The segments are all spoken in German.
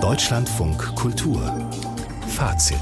Deutschlandfunk Kultur Fazit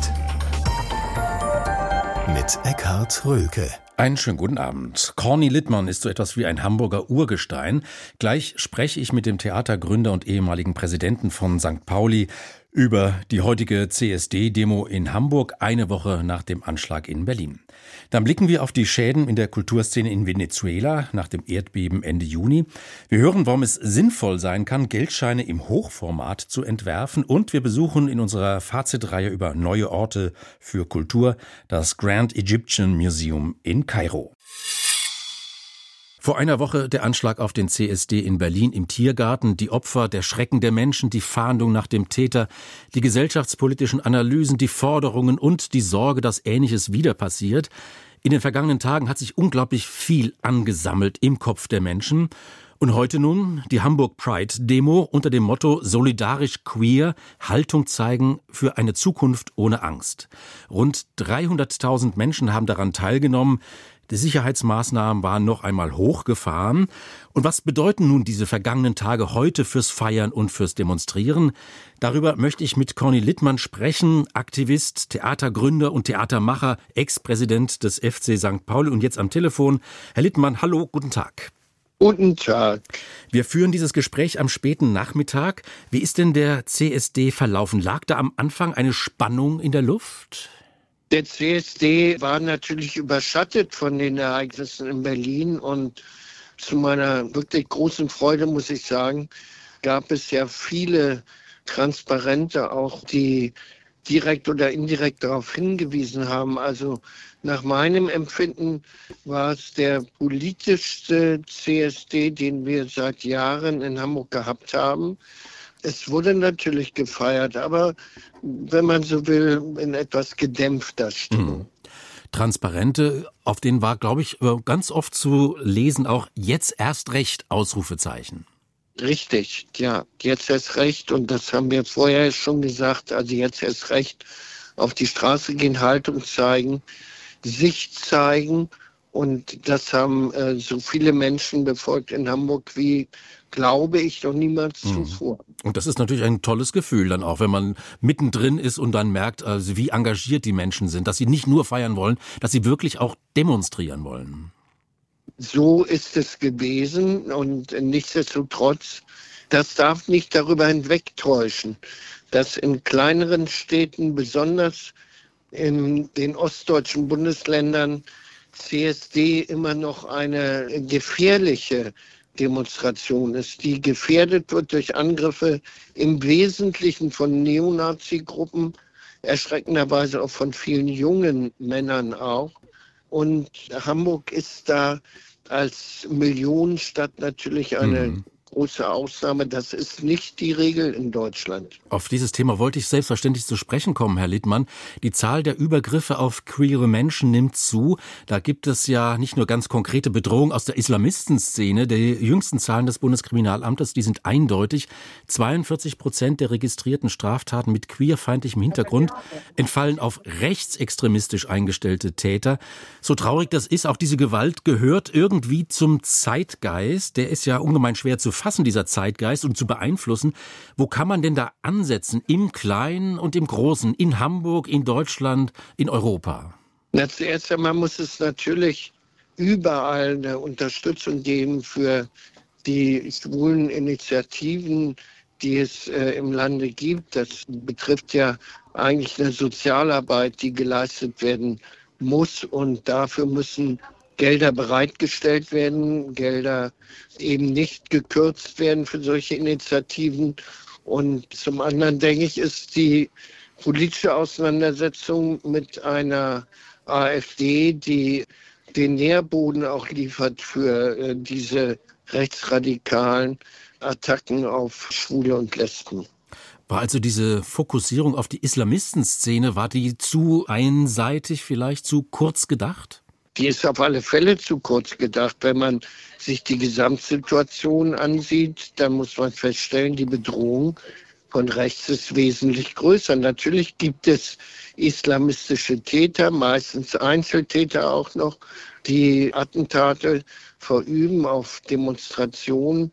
mit Eckhard Röhlke. Einen schönen guten Abend. Corny Littmann ist so etwas wie ein Hamburger Urgestein. Gleich spreche ich mit dem Theatergründer und ehemaligen Präsidenten von St. Pauli über die heutige CSD-Demo in Hamburg, eine Woche nach dem Anschlag in Berlin. Dann blicken wir auf die Schäden in der Kulturszene in Venezuela nach dem Erdbeben Ende Juni. Wir hören, warum es sinnvoll sein kann, Geldscheine im Hochformat zu entwerfen. Und wir besuchen in unserer Fazitreihe über neue Orte für Kultur das Grand Egyptian Museum in Kairo. Vor einer Woche der Anschlag auf den CSD in Berlin im Tiergarten, die Opfer, der Schrecken der Menschen, die Fahndung nach dem Täter, die gesellschaftspolitischen Analysen, die Forderungen und die Sorge, dass Ähnliches wieder passiert. In den vergangenen Tagen hat sich unglaublich viel angesammelt im Kopf der Menschen. Und heute nun die Hamburg Pride-Demo unter dem Motto Solidarisch Queer, Haltung zeigen für eine Zukunft ohne Angst. Rund 300.000 Menschen haben daran teilgenommen. Die Sicherheitsmaßnahmen waren noch einmal hochgefahren. Und was bedeuten nun diese vergangenen Tage heute fürs Feiern und fürs Demonstrieren? Darüber möchte ich mit Corny Littmann sprechen, Aktivist, Theatergründer und Theatermacher, Ex-Präsident des FC St. Pauli und jetzt am Telefon. Herr Littmann, hallo, guten Tag. Guten Tag. Wir führen dieses Gespräch am späten Nachmittag. Wie ist denn der CSD verlaufen? Lag da am Anfang eine Spannung in der Luft? Der CSD war natürlich überschattet von den Ereignissen in Berlin und zu meiner wirklich großen Freude, muss ich sagen, gab es ja viele Transparente auch, die direkt oder indirekt darauf hingewiesen haben. Also nach meinem Empfinden war es der politischste CSD, den wir seit Jahren in Hamburg gehabt haben. Es wurde natürlich gefeiert, aber wenn man so will, in etwas gedämpfter Stimmung. Transparente, auf denen war, glaube ich, ganz oft zu lesen, auch jetzt erst recht, Ausrufezeichen. Richtig, ja, jetzt erst recht, und das haben wir vorher schon gesagt, also jetzt erst recht auf die Straße gehen, Haltung zeigen, sich zeigen, und das haben so viele Menschen befolgt in Hamburg wie, glaube ich, noch niemals zuvor. Und das ist natürlich ein tolles Gefühl dann auch, wenn man mittendrin ist und dann merkt, also wie engagiert die Menschen sind, dass sie nicht nur feiern wollen, dass sie wirklich auch demonstrieren wollen. So ist es gewesen, und nichtsdestotrotz, das darf nicht darüber hinwegtäuschen, dass in kleineren Städten, besonders in den ostdeutschen Bundesländern, CSD immer noch eine gefährliche Demonstration ist, die gefährdet wird durch Angriffe im Wesentlichen von Neonazi-Gruppen, erschreckenderweise auch von vielen jungen Männern auch. Und Hamburg ist da als Millionenstadt natürlich eine große Ausnahme. Das ist nicht die Regel in Deutschland. Auf dieses Thema wollte ich selbstverständlich zu sprechen kommen, Herr Littmann. Die Zahl der Übergriffe auf queere Menschen nimmt zu. Da gibt es ja nicht nur ganz konkrete Bedrohungen aus der Islamistenszene. Die jüngsten Zahlen des Bundeskriminalamtes, die sind eindeutig. 42% der registrierten Straftaten mit queerfeindlichem Hintergrund entfallen auf rechtsextremistisch eingestellte Täter. So traurig das ist, auch diese Gewalt gehört irgendwie zum Zeitgeist. Der ist ja ungemein schwer zu fassen, dieser Zeitgeist, und zu beeinflussen. Wo kann man denn da ansetzen? Im Kleinen und im Großen? In Hamburg, in Deutschland, in Europa? Zuerst einmal muss es natürlich überall eine Unterstützung geben für die schwulen Initiativen, die es im Lande gibt. Das betrifft ja eigentlich eine Sozialarbeit, die geleistet werden muss, und dafür müssen Gelder bereitgestellt werden, Gelder eben nicht gekürzt werden für solche Initiativen. Und zum anderen, denke ich, ist die politische Auseinandersetzung mit einer AfD, die den Nährboden auch liefert für diese rechtsradikalen Attacken auf Schwule und Lesben. War also diese Fokussierung auf die Islamistenszene, war die zu einseitig, vielleicht zu kurz gedacht? Die ist auf alle Fälle zu kurz gedacht. Wenn man sich die Gesamtsituation ansieht, dann muss man feststellen, die Bedrohung von rechts ist wesentlich größer. Natürlich gibt es islamistische Täter, meistens Einzeltäter auch noch, die Attentate verüben auf Demonstrationen.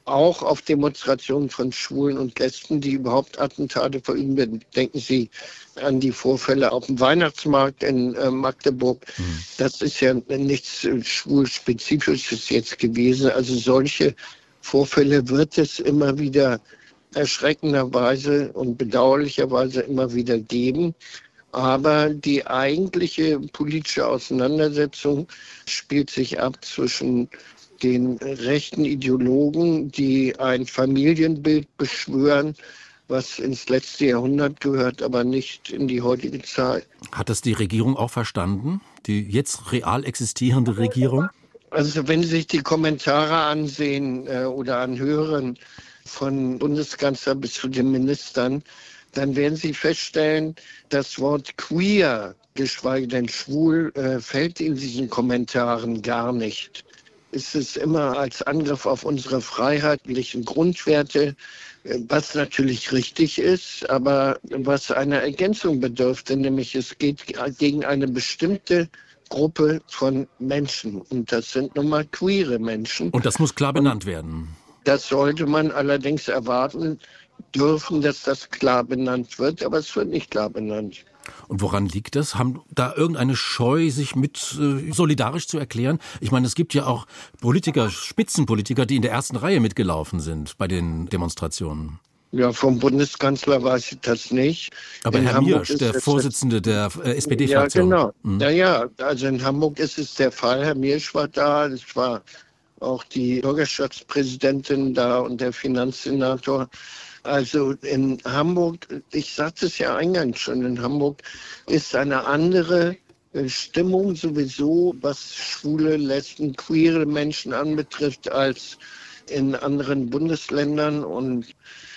auch auf Demonstrationen von Schwulen und Lesben, die überhaupt Attentate verüben. Denken Sie an die Vorfälle auf dem Weihnachtsmarkt in Magdeburg. Das ist ja nichts Schwulspezifisches jetzt gewesen. Also solche Vorfälle wird es immer wieder erschreckenderweise und bedauerlicherweise immer wieder geben. Aber die eigentliche politische Auseinandersetzung spielt sich ab zwischen den rechten Ideologen, die ein Familienbild beschwören, was ins letzte Jahrhundert gehört, aber nicht in die heutige Zeit. Hat das die Regierung auch verstanden? Die jetzt real existierende Regierung? Also wenn Sie sich die Kommentare ansehen oder anhören, von Bundeskanzler bis zu den Ministern, dann werden Sie feststellen, das Wort queer, geschweige denn schwul, fällt in diesen Kommentaren gar nicht. Es ist immer als Angriff auf unsere freiheitlichen Grundwerte, was natürlich richtig ist, aber was einer Ergänzung bedürfte, nämlich es geht gegen eine bestimmte Gruppe von Menschen. Und das sind nun mal queere Menschen. Und das muss klar benannt werden. Das sollte man allerdings erwarten dürfen, dass das klar benannt wird, aber es wird nicht klar benannt. Und woran liegt das? Haben da irgendeine Scheu, sich mit solidarisch zu erklären? Ich meine, es gibt ja auch Politiker, Spitzenpolitiker, die in der ersten Reihe mitgelaufen sind bei den Demonstrationen. Ja, vom Bundeskanzler weiß ich das nicht. Aber Herr Miersch, der Vorsitzende der SPD-Fraktion. Ja, genau. Ja, also in Hamburg ist es der Fall. Herr Miersch war da, es war auch die Bürgerschaftspräsidentin da und der Finanzsenator. Also in Hamburg, ich sagte es ja eingangs schon, in Hamburg ist eine andere Stimmung sowieso, was schwule, lesben, queere Menschen anbetrifft, als in anderen Bundesländern. Und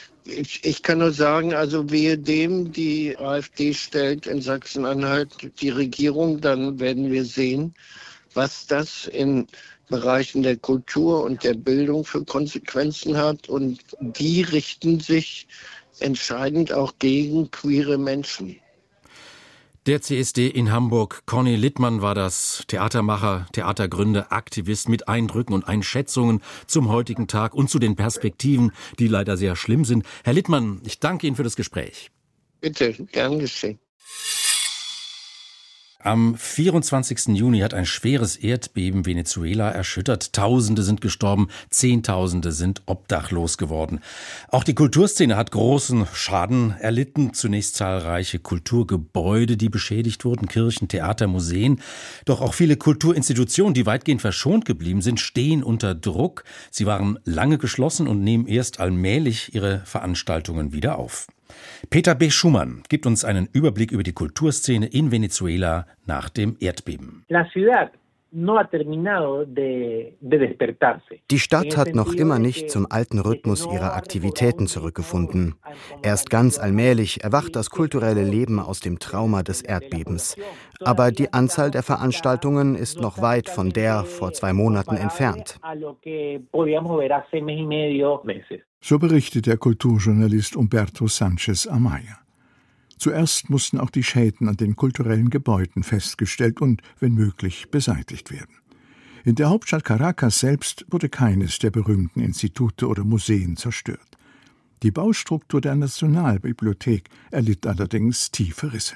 ich kann nur sagen, also wehe dem, die AfD stellt in Sachsen-Anhalt die Regierung, dann werden wir sehen, was das in Bereichen der Kultur und der Bildung für Konsequenzen hat. Und die richten sich entscheidend auch gegen queere Menschen. Der CSD in Hamburg, Conny Littmann war das, Theatermacher, Theatergründer, Aktivist mit Eindrücken und Einschätzungen zum heutigen Tag und zu den Perspektiven, die leider sehr schlimm sind. Herr Littmann, ich danke Ihnen für das Gespräch. Bitte, gern geschehen. Am 24. Juni hat ein schweres Erdbeben Venezuela erschüttert. Tausende sind gestorben, Zehntausende sind obdachlos geworden. Auch die Kulturszene hat großen Schaden erlitten. Zunächst zahlreiche Kulturgebäude, die beschädigt wurden, Kirchen, Theater, Museen. Doch auch viele Kulturinstitutionen, die weitgehend verschont geblieben sind, stehen unter Druck. Sie waren lange geschlossen und nehmen erst allmählich ihre Veranstaltungen wieder auf. Peter B. Schumann gibt uns einen Überblick über die Kulturszene in Venezuela nach dem Erdbeben. Die Stadt hat noch immer nicht zum alten Rhythmus ihrer Aktivitäten zurückgefunden. Erst ganz allmählich erwacht das kulturelle Leben aus dem Trauma des Erdbebens. Aber die Anzahl der Veranstaltungen ist noch weit von der vor 2 Monaten entfernt. So berichtet der Kulturjournalist Humberto Sánchez Amaya. Zuerst mussten auch die Schäden an den kulturellen Gebäuden festgestellt und, wenn möglich, beseitigt werden. In der Hauptstadt Caracas selbst wurde keines der berühmten Institute oder Museen zerstört. Die Baustruktur der Nationalbibliothek erlitt allerdings tiefe Risse.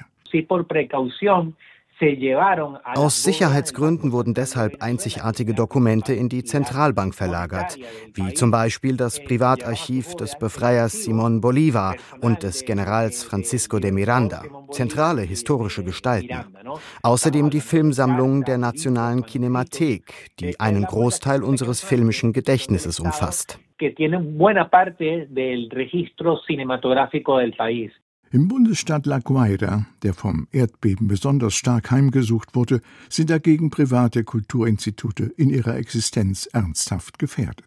Aus Sicherheitsgründen wurden deshalb einzigartige Dokumente in die Zentralbank verlagert, wie zum Beispiel das Privatarchiv des Befreiers Simón Bolívar und des Generals Francisco de Miranda, zentrale historische Gestalten. Außerdem die Filmsammlung der Nationalen Kinemathek, die einen Großteil unseres filmischen Gedächtnisses umfasst. Im Bundesstaat La Guaira, der vom Erdbeben besonders stark heimgesucht wurde, sind dagegen private Kulturinstitute in ihrer Existenz ernsthaft gefährdet.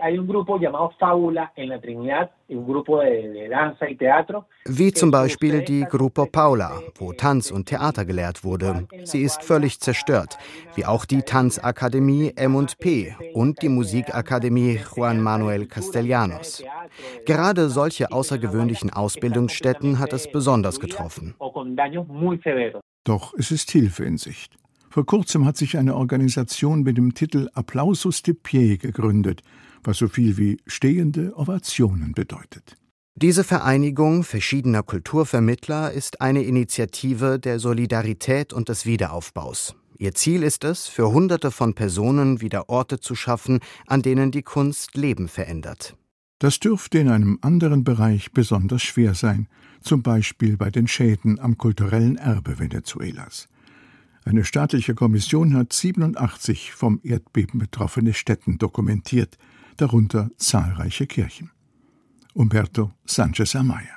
Wie zum Beispiel die Grupo Paula, wo Tanz und Theater gelehrt wurde. Sie ist völlig zerstört, wie auch die Tanzakademie M&P und die Musikakademie Juan Manuel Castellanos. Gerade solche außergewöhnlichen Ausbildungsstätten hat es besonders getroffen. Doch es ist Hilfe in Sicht. Vor kurzem hat sich eine Organisation mit dem Titel Aplausos de Pie gegründet, was so viel wie stehende Ovationen bedeutet. Diese Vereinigung verschiedener Kulturvermittler ist eine Initiative der Solidarität und des Wiederaufbaus. Ihr Ziel ist es, für Hunderte von Personen wieder Orte zu schaffen, an denen die Kunst Leben verändert. Das dürfte in einem anderen Bereich besonders schwer sein, zum Beispiel bei den Schäden am kulturellen Erbe Venezuelas. Eine staatliche Kommission hat 87 vom Erdbeben betroffene Stätten dokumentiert, darunter zahlreiche Kirchen. Humberto Sánchez Amaya.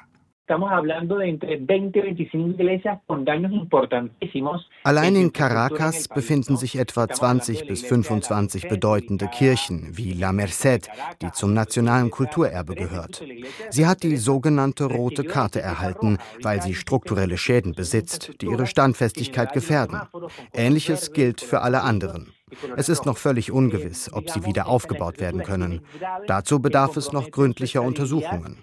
Allein in Caracas befinden sich etwa 20 bis 25 bedeutende Kirchen, wie La Merced, die zum nationalen Kulturerbe gehört. Sie hat die sogenannte rote Karte erhalten, weil sie strukturelle Schäden besitzt, die ihre Standfestigkeit gefährden. Ähnliches gilt für alle anderen. Es ist noch völlig ungewiss, ob sie wieder aufgebaut werden können. Dazu bedarf es noch gründlicher Untersuchungen.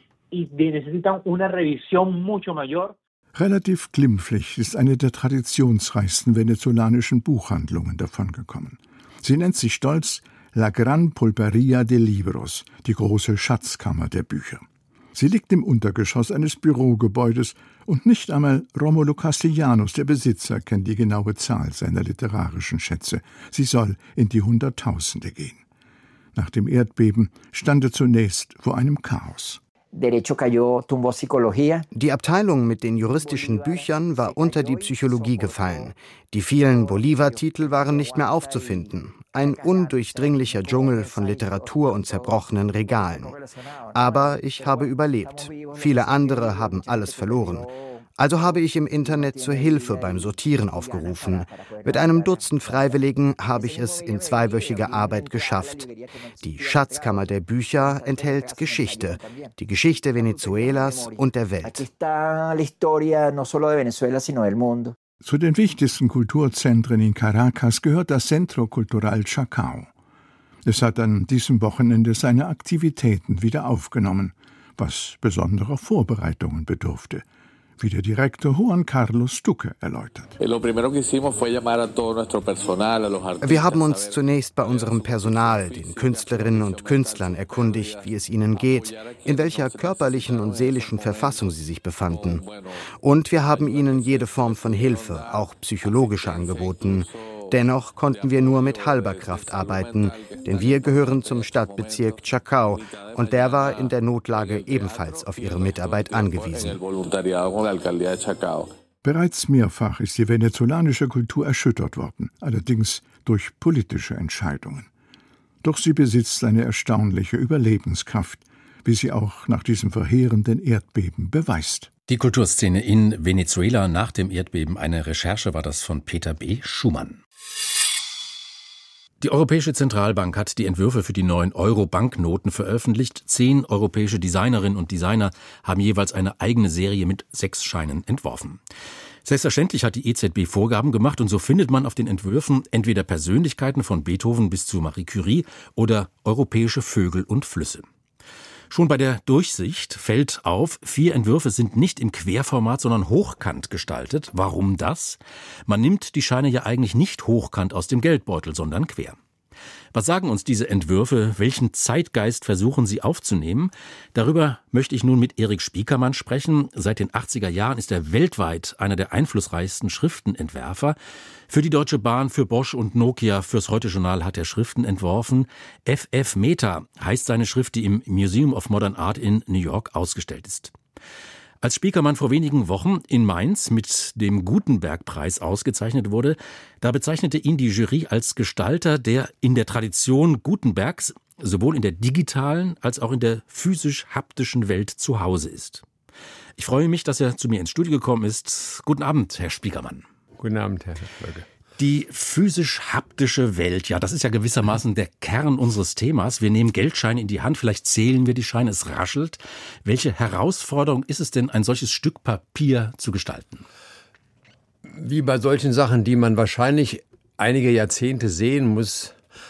Relativ glimpflich ist eine der traditionsreichsten venezolanischen Buchhandlungen davongekommen. Sie nennt sich stolz La Gran Pulpería de Libros, die große Schatzkammer der Bücher. Sie liegt im Untergeschoss eines Bürogebäudes und nicht einmal Rómulo Castellanos, der Besitzer, kennt die genaue Zahl seiner literarischen Schätze. Sie soll in die Hunderttausende gehen. Nach dem Erdbeben stand er zunächst vor einem Chaos. Die Abteilung mit den juristischen Büchern war unter die Psychologie gefallen. Die vielen Bolívar-Titel waren nicht mehr aufzufinden. Ein undurchdringlicher Dschungel von Literatur und zerbrochenen Regalen. Aber ich habe überlebt. Viele andere haben alles verloren. Also habe ich im Internet zur Hilfe beim Sortieren aufgerufen. Mit einem Dutzend Freiwilligen habe ich es in 2-wöchiger Arbeit geschafft. Die Schatzkammer der Bücher enthält Geschichte, die Geschichte Venezuelas und der Welt. Zu den wichtigsten Kulturzentren in Caracas gehört das Centro Cultural Chacao. Es hat an diesem Wochenende seine Aktivitäten wieder aufgenommen, was besonderer Vorbereitungen bedurfte, wie der Direktor Juan Carlos Duque erläutert. Wir haben uns zunächst bei unserem Personal, den Künstlerinnen und Künstlern, erkundigt, wie es ihnen geht, in welcher körperlichen und seelischen Verfassung sie sich befanden. Und wir haben ihnen jede Form von Hilfe, auch psychologische, angeboten. Dennoch konnten wir nur mit halber Kraft arbeiten, denn wir gehören zum Stadtbezirk Chacao und der war in der Notlage ebenfalls auf ihre Mitarbeit angewiesen. Bereits mehrfach ist die venezolanische Kultur erschüttert worden, allerdings durch politische Entscheidungen. Doch sie besitzt eine erstaunliche Überlebenskraft, wie sie auch nach diesem verheerenden Erdbeben beweist. Die Kulturszene in Venezuela nach dem Erdbeben. Eine Recherche war das von Peter B. Schumann. Die Europäische Zentralbank hat die Entwürfe für die neuen Euro-Banknoten veröffentlicht. 10 europäische Designerinnen und Designer haben jeweils eine eigene Serie mit 6 Scheinen entworfen. Selbstverständlich hat die EZB Vorgaben gemacht und so findet man auf den Entwürfen entweder Persönlichkeiten von Beethoven bis zu Marie Curie oder europäische Vögel und Flüsse. Schon bei der Durchsicht fällt auf, 4 Entwürfe sind nicht im Querformat, sondern hochkant gestaltet. Warum das? Man nimmt die Scheine ja eigentlich nicht hochkant aus dem Geldbeutel, sondern quer. Was sagen uns diese Entwürfe? Welchen Zeitgeist versuchen sie aufzunehmen? Darüber möchte ich nun mit Erik Spiekermann sprechen. Seit den 80er Jahren ist er weltweit einer der einflussreichsten Schriftenentwerfer. Für die Deutsche Bahn, für Bosch und Nokia, fürs Heute-Journal hat er Schriften entworfen. FF Meta heißt seine Schrift, die im Museum of Modern Art in New York ausgestellt ist. Als Spiekermann vor wenigen Wochen in Mainz mit dem Gutenberg-Preis ausgezeichnet wurde, da bezeichnete ihn die Jury als Gestalter, der in der Tradition Gutenbergs sowohl in der digitalen als auch in der physisch-haptischen Welt zu Hause ist. Ich freue mich, dass er zu mir ins Studio gekommen ist. Guten Abend, Herr Spiekermann. Guten Abend, Herr Flöge. Die physisch-haptische Welt, ja, das ist ja gewissermaßen der Kern unseres Themas. Wir nehmen Geldscheine in die Hand, vielleicht zählen wir die Scheine, es raschelt. Welche Herausforderung ist es denn, ein solches Stück Papier zu gestalten? Wie bei solchen Sachen, die man wahrscheinlich einige Jahrzehnte sehen muss,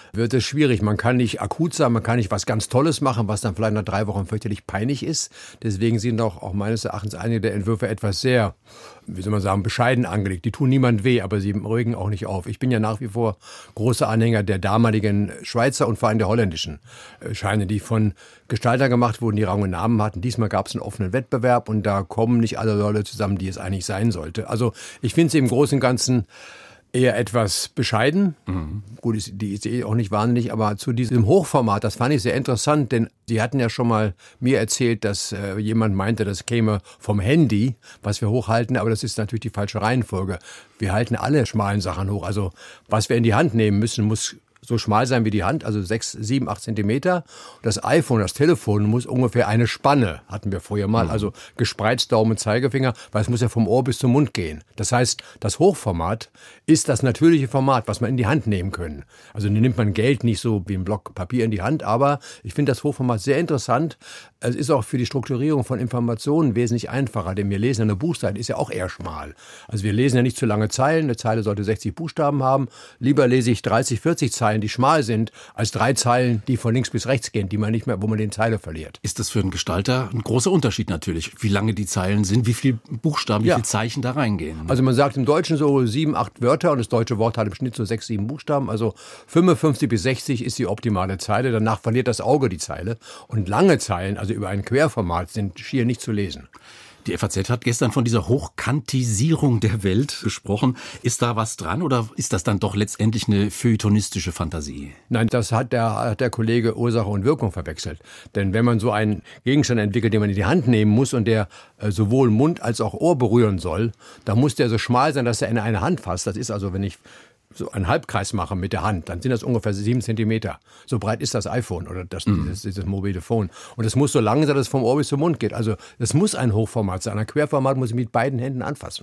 wird es schwierig. Man kann nicht akut sein, man kann nicht was ganz Tolles machen, was dann vielleicht nach 3 Wochen fürchterlich peinlich ist. Deswegen sind auch meines Erachtens einige der Entwürfe etwas sehr, wie soll man sagen, bescheiden angelegt. Die tun niemand weh, aber sie regen auch nicht auf. Ich bin ja nach wie vor großer Anhänger der damaligen Schweizer und vor allem der holländischen Scheine, die von Gestaltern gemacht wurden, die Rang und Namen hatten. Diesmal gab es einen offenen Wettbewerb und da kommen nicht alle Leute zusammen, die es eigentlich sein sollte. Also ich finde sie im Großen und Ganzen eher etwas bescheiden. Gut, die ist auch nicht wahnsinnig, aber zu diesem Hochformat, das fand ich sehr interessant, denn Sie hatten ja schon mal mir erzählt, dass jemand meinte, das käme vom Handy, was wir hochhalten, aber das ist natürlich die falsche Reihenfolge. Wir halten alle schmalen Sachen hoch. Also was wir in die Hand nehmen müssen, muss so schmal sein wie die Hand, also 6, 7, 8 Zentimeter. Das iPhone, das Telefon muss ungefähr eine Spanne, hatten wir vorher mal, also gespreizt Daumen, Zeigefinger, weil es muss ja vom Ohr bis zum Mund gehen. Das heißt, das Hochformat ist das natürliche Format, was man in die Hand nehmen können. Also nimmt man Geld nicht so wie ein Block Papier in die Hand, aber ich finde das Hochformat sehr interessant. Es ist auch für die Strukturierung von Informationen wesentlich einfacher, denn wir lesen eine Buchseite, ist ja auch eher schmal. Also wir lesen ja nicht zu lange Zeilen, eine Zeile sollte 60 Buchstaben haben. Lieber lese ich 30, 40 Zeilen, die schmal sind, als 3 Zeilen, die von links bis rechts gehen, die man nicht mehr, wo man den Zeile verliert. Ist das für einen Gestalter ein großer Unterschied natürlich, wie lange die Zeilen sind, wie viele Buchstaben, wie viele Zeichen da reingehen? Also man sagt im Deutschen so 7, 8 Wörter und das deutsche Wort hat im Schnitt so 6, 7 Buchstaben. Also 55 bis 60 ist die optimale Zeile. Danach verliert das Auge die Zeile. Und lange Zeilen, also über ein Querformat, sind schier nicht zu lesen. Die FAZ hat gestern von dieser Hochkantisierung der Welt gesprochen. Ist da was dran oder ist das dann doch letztendlich eine feuilletonistische Fantasie? Nein, das hat der Kollege Ursache und Wirkung verwechselt. Denn wenn man so einen Gegenstand entwickelt, den man in die Hand nehmen muss und der sowohl Mund als auch Ohr berühren soll, dann muss der so schmal sein, dass er in eine Hand fasst. Das ist also, wenn ich so einen Halbkreis mache mit der Hand, dann sind das ungefähr 7 Zentimeter. So breit ist das iPhone oder dieses mobile Phone. Und es muss so lang sein, dass es vom Ohr bis zum Mund geht. Also es muss ein Hochformat sein. Ein Querformat muss ich mit beiden Händen anfassen.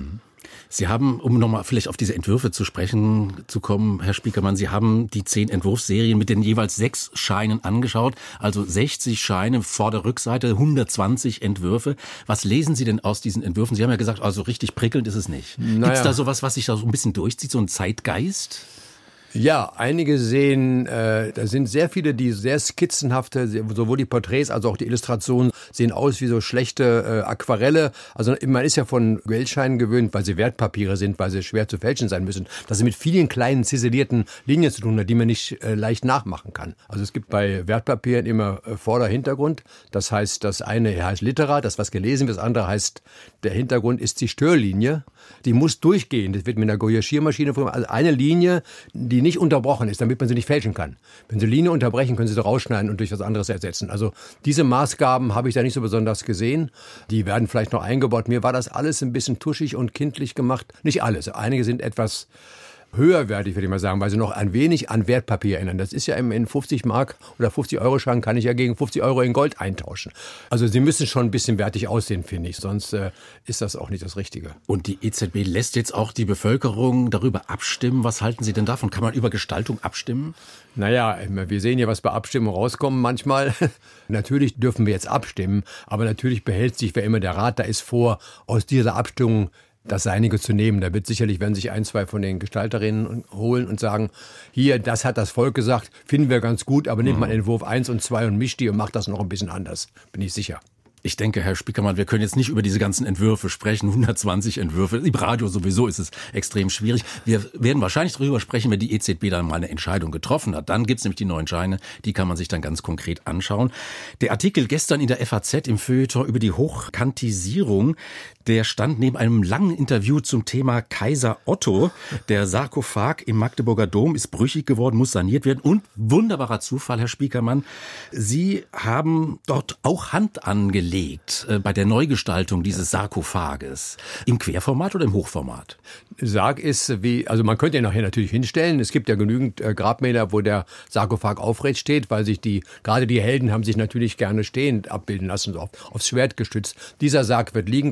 Sie haben, um nochmal vielleicht auf diese Entwürfe zu sprechen zu kommen, Herr Spiekermann, Sie haben die 10 Entwurfsserien mit den jeweils 6 Scheinen angeschaut, also 60 Scheine vor der Rückseite, 120 Entwürfe. Was lesen Sie denn aus diesen Entwürfen? Sie haben ja gesagt, also richtig prickelnd ist es nicht. Gibt es da sowas, was sich da so ein bisschen durchzieht, so ein Zeitgeist? Ja, einige sehen, da sind sehr viele, die sehr skizzenhafte, sowohl die Porträts als auch die Illustrationen sehen aus wie so schlechte Aquarelle. Also man ist ja von Geldscheinen gewöhnt, weil sie Wertpapiere sind, weil sie schwer zu fälschen sein müssen, dass sie mit vielen kleinen ziselierten Linien zu tun hat, die man nicht leicht nachmachen kann. Also es gibt bei Wertpapieren immer Vorder-Hintergrund. Das heißt, das eine heißt Litera, das was gelesen wird, das andere heißt, der Hintergrund ist die Störlinie. Die muss durchgehen. Das wird mit einer Gouache-Maschine, also eine Linie, die nicht unterbrochen ist, damit man sie nicht fälschen kann. Wenn Sie Linie unterbrechen, können Sie sie rausschneiden und durch was anderes ersetzen. Also diese Maßgaben habe ich da nicht so besonders gesehen. Die werden vielleicht noch eingebaut. Mir war das alles ein bisschen tuschig und kindlich gemacht. Nicht alles. Einige sind etwas höherwertig, würde ich mal sagen, weil sie noch ein wenig an Wertpapier erinnern. Das ist ja in 50 Mark oder 50 Euro Scheinen kann ich ja gegen 50 Euro in Gold eintauschen. Also sie müssen schon ein bisschen wertig aussehen, finde ich. Sonst ist das auch nicht das Richtige. Und die EZB lässt jetzt auch die Bevölkerung darüber abstimmen. Was halten Sie denn davon? Kann man über Gestaltung abstimmen? Naja, wir sehen ja, was bei Abstimmungen rauskommt manchmal. Natürlich dürfen wir jetzt abstimmen, aber natürlich behält sich, wer immer der Rat da ist, vor, aus dieser Abstimmung das Seinige zu nehmen. Da wird sicherlich, werden sich 1, 2 von den Gestalterinnen holen und sagen, hier, das hat das Volk gesagt, finden wir ganz gut, aber nimmt man Entwurf 1 und 2 und mischt die und macht das noch ein bisschen anders. Bin ich sicher. Ich denke, Herr Spiekermann, wir können jetzt nicht über diese ganzen Entwürfe sprechen, 120 Entwürfe. Im Radio sowieso ist es extrem schwierig. Wir werden wahrscheinlich darüber sprechen, wenn die EZB dann mal eine Entscheidung getroffen hat. Dann gibt's nämlich die neuen Scheine, die kann man sich dann ganz konkret anschauen. Der Artikel gestern in der FAZ im Feuilleton über die Hochkantisierung, der stand neben einem langen Interview zum Thema Kaiser Otto. Der Sarkophag im Magdeburger Dom ist brüchig geworden, muss saniert werden. Und wunderbarer Zufall, Herr Spiekermann, Sie haben dort auch Hand angelegt bei der Neugestaltung dieses Sarkophages. Im Querformat oder im Hochformat? Sarg ist also man könnte ihn nachher natürlich hinstellen. Es gibt ja genügend Grabmäler, wo der Sarkophag aufrecht steht, weil sich gerade die Helden haben sich natürlich gerne stehend abbilden lassen, so aufs Schwert gestützt. Dieser Sarg wird liegen, das Skelett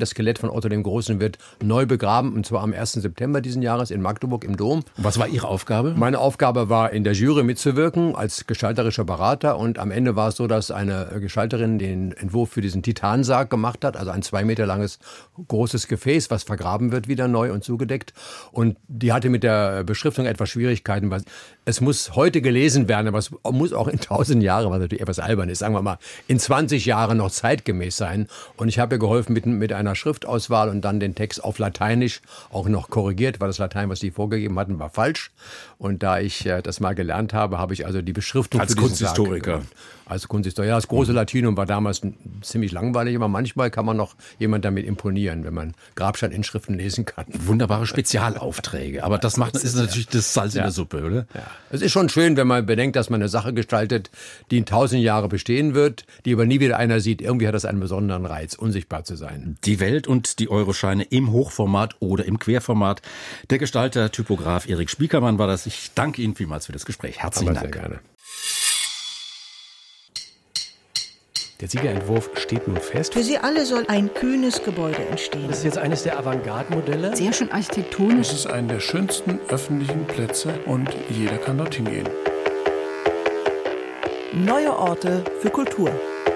von Otto dem Großen wird neu begraben, und zwar am 1. September diesen Jahres in Magdeburg im Dom. Was war Ihre Aufgabe? Meine Aufgabe war, in der Jury mitzuwirken als gestalterischer Berater, und am Ende war es so, dass eine Gestalterin den Entwurf für diesen Titansarg gemacht hat, also ein 2 Meter langes großes Gefäß, was vergraben wird, wieder neu und zugedeckt, und die hatte mit der Beschriftung etwas Schwierigkeiten, weil es muss heute gelesen werden, aber es muss auch in 1000 Jahren, was natürlich etwas albern ist, sagen wir mal, in 20 Jahren noch zeitgemäß sein. Und ich habe ihr geholfen mit einer Schriftauswahl und dann den Text auf Lateinisch auch noch korrigiert, weil das Latein, was die vorgegeben hatten, war falsch. Und da ich das mal gelernt habe, habe ich also die Beschriftung als Kunsthistoriker. Als Kunsthistoriker. Ja, das große Latinum war damals ziemlich langweilig, aber manchmal kann man noch jemand damit imponieren, wenn man Grabsteininschriften lesen kann. Wunderbare Spezialaufträge. Aber das ist natürlich das Salz in der Suppe, oder? Ja. Es ist schon schön, wenn man bedenkt, dass man eine Sache gestaltet, die in 1000 Jahre bestehen wird, die aber nie wieder einer sieht. Irgendwie hat das einen besonderen Reiz, unsichtbar zu sein. Die Welt und die Euroscheine im Hochformat oder im Querformat. Der Gestalter, Typograf Erik Spiekermann war das. Ich danke Ihnen vielmals für das Gespräch. Herzlichen Dank. Sehr gerne. Der Siegerentwurf steht nun fest. Für sie alle soll ein kühnes Gebäude entstehen. Das ist jetzt eines der Avantgarde-Modelle. Sehr schön architektonisch. Es ist einer der schönsten öffentlichen Plätze und jeder kann dorthin gehen. Neue Orte für Kultur.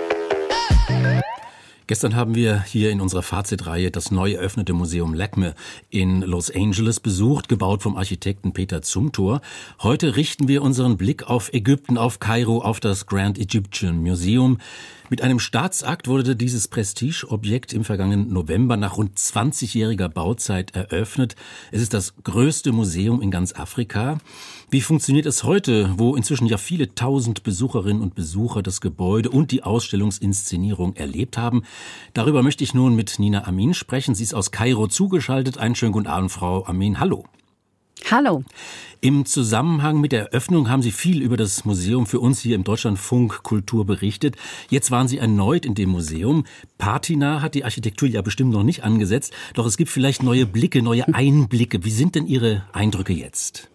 Gestern haben wir hier in unserer Fazitreihe das neu eröffnete Museum LACME in Los Angeles besucht, gebaut vom Architekten Peter Zumthor. Heute richten wir unseren Blick auf Ägypten, auf Kairo, auf das Grand Egyptian Museum. Mit einem Staatsakt wurde dieses Prestigeobjekt im vergangenen November nach rund 20-jähriger Bauzeit eröffnet. Es ist das größte Museum in ganz Afrika. Wie funktioniert es heute, wo inzwischen ja viele tausend Besucherinnen und Besucher das Gebäude und die Ausstellungsinszenierung erlebt haben? Darüber möchte ich nun mit Nina Amin sprechen. Sie ist aus Kairo zugeschaltet. Einen schönen guten Abend, Frau Amin. Hallo. Hallo. Im Zusammenhang mit der Eröffnung haben Sie viel über das Museum für uns hier im Deutschlandfunk Kultur berichtet. Jetzt waren Sie erneut in dem Museum. Patina hat die Architektur ja bestimmt noch nicht angesetzt, doch es gibt vielleicht neue Blicke, neue Einblicke. Wie sind denn Ihre Eindrücke jetzt?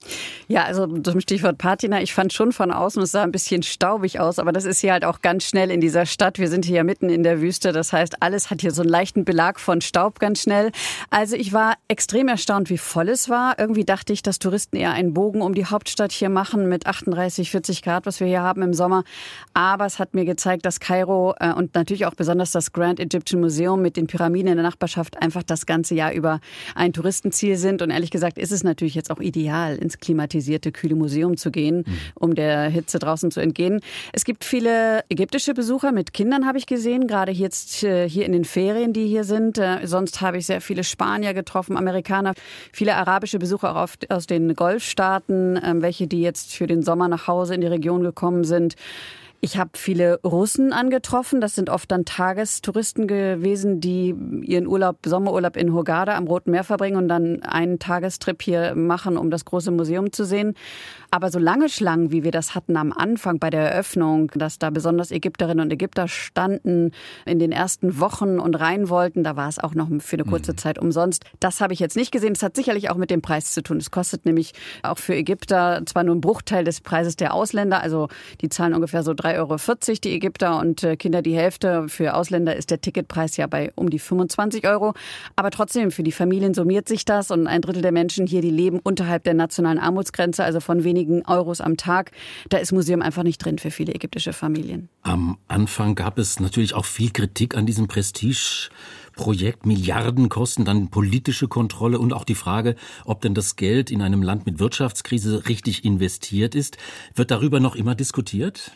Ja, also zum Stichwort Patina, ich fand schon von außen, es sah ein bisschen staubig aus, aber das ist hier halt auch ganz schnell in dieser Stadt. Wir sind hier ja mitten in der Wüste, das heißt, alles hat hier so einen leichten Belag von Staub ganz schnell. Also ich war extrem erstaunt, wie voll es war. Irgendwie dachte ich, dass Touristen eher einen Bogen um die Hauptstadt hier machen mit 38, 40 Grad, was wir hier haben im Sommer. Aber es hat mir gezeigt, dass Kairo und natürlich auch besonders das Grand Egyptian Museum mit den Pyramiden in der Nachbarschaft einfach das ganze Jahr über ein Touristenziel sind. Und ehrlich gesagt ist es natürlich jetzt auch ideal, ins klimatisierte, kühle Museum zu gehen, um der Hitze draußen zu entgehen. Es gibt viele ägyptische Besucher mit Kindern, habe ich gesehen, gerade jetzt hier in den Ferien, die hier sind. Sonst habe ich sehr viele Spanier getroffen, Amerikaner, viele arabische Besucher auch aus den Golfstaaten, welche die jetzt für den Sommer nach Hause in die Region gekommen sind. Ich habe viele Russen angetroffen. Das sind oft dann Tagestouristen gewesen, die ihren Sommerurlaub in Hurghada am Roten Meer verbringen und dann einen Tagestrip hier machen, um das große Museum zu sehen. Aber so lange Schlangen, wie wir das hatten am Anfang bei der Eröffnung, dass da besonders Ägypterinnen und Ägypter standen in den ersten Wochen und rein wollten, da war es auch noch für eine kurze Zeit umsonst. Das habe ich jetzt nicht gesehen. Das hat sicherlich auch mit dem Preis zu tun. Es kostet nämlich auch für Ägypter zwar nur einen Bruchteil des Preises der Ausländer, also die zahlen ungefähr so 3,40 € die Ägypter und Kinder die Hälfte. Für Ausländer ist der Ticketpreis ja bei um die 25 €. Aber trotzdem, für die Familien summiert sich das und ein Drittel der Menschen hier, die leben unterhalb der nationalen Armutsgrenze, also von wenigen Euros am Tag. Da ist Museum einfach nicht drin für viele ägyptische Familien. Am Anfang gab es natürlich auch viel Kritik an diesem Prestigeprojekt. Milliarden kosten, dann politische Kontrolle und auch die Frage, ob denn das Geld in einem Land mit Wirtschaftskrise richtig investiert ist. Wird darüber noch immer diskutiert?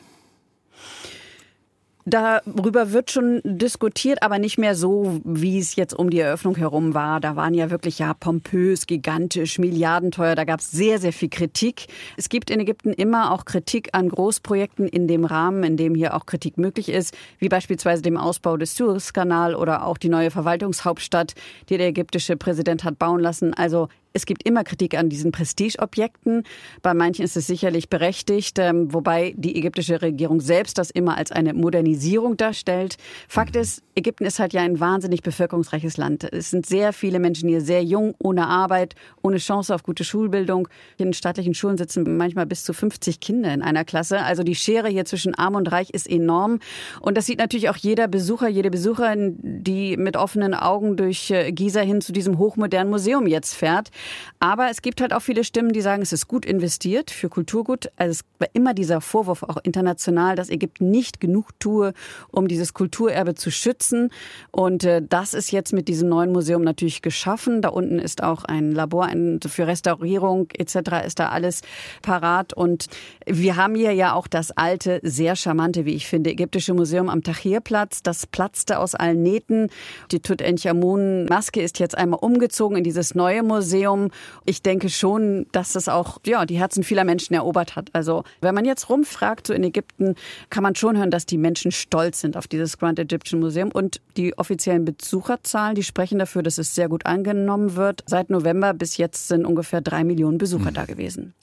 Darüber wird schon diskutiert, aber nicht mehr so, wie es jetzt um die Eröffnung herum war. Da waren ja wirklich pompös, gigantisch, milliardenteuer. Da gab es sehr, sehr viel Kritik. Es gibt in Ägypten immer auch Kritik an Großprojekten in dem Rahmen, in dem hier auch Kritik möglich ist, wie beispielsweise dem Ausbau des Suezkanal oder auch die neue Verwaltungshauptstadt, die der ägyptische Präsident hat bauen lassen. Also Es gibt immer Kritik an diesen Prestigeobjekten. Bei manchen ist es sicherlich berechtigt, wobei die ägyptische Regierung selbst das immer als eine Modernisierung darstellt. Fakt ist, Ägypten ist halt ja ein wahnsinnig bevölkerungsreiches Land. Es sind sehr viele Menschen hier sehr jung, ohne Arbeit, ohne Chance auf gute Schulbildung. In staatlichen Schulen sitzen manchmal bis zu 50 Kinder in einer Klasse. Also die Schere hier zwischen Arm und Reich ist enorm. Und das sieht natürlich auch jeder Besucher, jede Besucherin, die mit offenen Augen durch Giza hin zu diesem hochmodernen Museum jetzt fährt. Aber es gibt halt auch viele Stimmen, die sagen, es ist gut investiert für Kulturgut. Also es war immer dieser Vorwurf auch international, dass Ägypten nicht genug tue, um dieses Kulturerbe zu schützen. Und das ist jetzt mit diesem neuen Museum natürlich geschaffen. Da unten ist auch ein Labor für Restaurierung etc. ist da alles parat. Und wir haben hier ja auch das alte, sehr charmante, wie ich finde, ägyptische Museum am Tahrirplatz. Das platzte aus allen Nähten. Die Tutanchamun-Maske ist jetzt einmal umgezogen in dieses neue Museum. Ich denke schon, dass das auch die Herzen vieler Menschen erobert hat. Also wenn man jetzt rumfragt, so in Ägypten, kann man schon hören, dass die Menschen stolz sind auf dieses Grand Egyptian Museum. Und die offiziellen Besucherzahlen, die sprechen dafür, dass es sehr gut angenommen wird. Seit November bis jetzt sind ungefähr 3 Millionen Besucher da gewesen.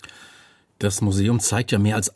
Das Museum zeigt ja mehr als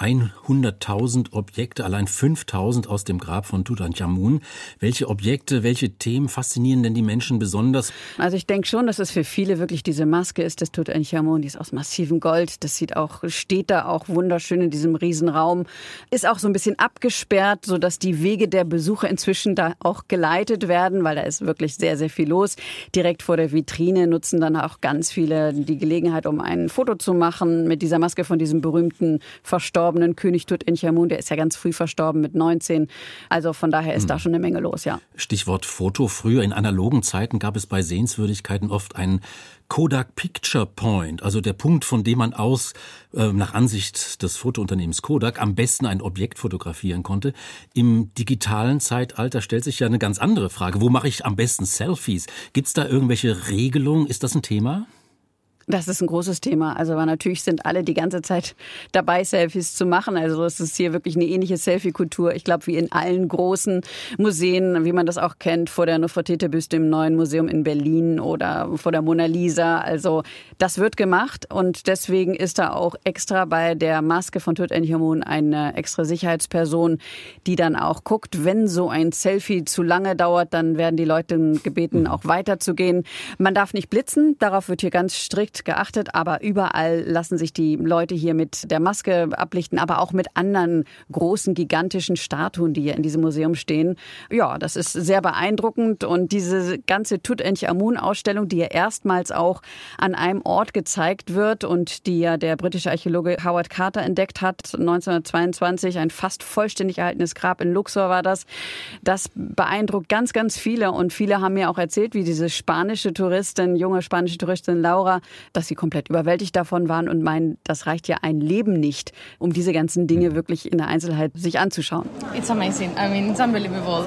100.000 Objekte, allein 5.000 aus dem Grab von Tutanchamun. Welche Objekte, welche Themen faszinieren denn die Menschen besonders? Also ich denke schon, dass es für viele wirklich diese Maske ist des Tutanchamun. Die ist aus massivem Gold. Das steht da auch wunderschön in diesem Riesenraum. Ist auch so ein bisschen abgesperrt, sodass die Wege der Besucher inzwischen da auch geleitet werden, weil da ist wirklich sehr, sehr viel los. Direkt vor der Vitrine nutzen dann auch ganz viele die Gelegenheit, um ein Foto zu machen mit dieser Maske von diesem berühmten verstorbenen König Tutanchamun. Der ist ja ganz früh verstorben mit 19. Also von daher ist da schon eine Menge los, ja. Stichwort Foto. Früher in analogen Zeiten gab es bei Sehenswürdigkeiten oft einen Kodak Picture Point, also der Punkt, von dem man aus nach Ansicht des Fotounternehmens Kodak am besten ein Objekt fotografieren konnte. Im digitalen Zeitalter stellt sich ja eine ganz andere Frage. Wo mache ich am besten Selfies? Gibt es da irgendwelche Regelungen? Ist das ein Thema? Das ist ein großes Thema. Also aber natürlich sind alle die ganze Zeit dabei, Selfies zu machen. Also es ist hier wirklich eine ähnliche Selfie-Kultur. Ich glaube, wie in allen großen Museen, wie man das auch kennt, vor der Nofretete-Büste im Neuen Museum in Berlin oder vor der Mona Lisa. Also das wird gemacht und deswegen ist da auch extra bei der Maske von Tutanchamun eine extra Sicherheitsperson, die dann auch guckt, wenn so ein Selfie zu lange dauert, dann werden die Leute gebeten, auch weiterzugehen. Man darf nicht blitzen, darauf wird hier ganz strikt geachtet, aber überall lassen sich die Leute hier mit der Maske ablichten, aber auch mit anderen großen, gigantischen Statuen, die hier in diesem Museum stehen. Ja, das ist sehr beeindruckend und diese ganze Tutanchamun-Ausstellung, die ja erstmals auch an einem Ort gezeigt wird und die ja der britische Archäologe Howard Carter entdeckt hat, 1922, ein fast vollständig erhaltenes Grab in Luxor war das. Das beeindruckt ganz, ganz viele und viele haben mir auch erzählt, wie diese junge spanische Touristin Laura, dass sie komplett überwältigt davon waren und meinen, das reicht ja ein Leben nicht, um diese ganzen Dinge wirklich in der Einzelheit sich anzuschauen. It's amazing. I mean, it's unbelievable.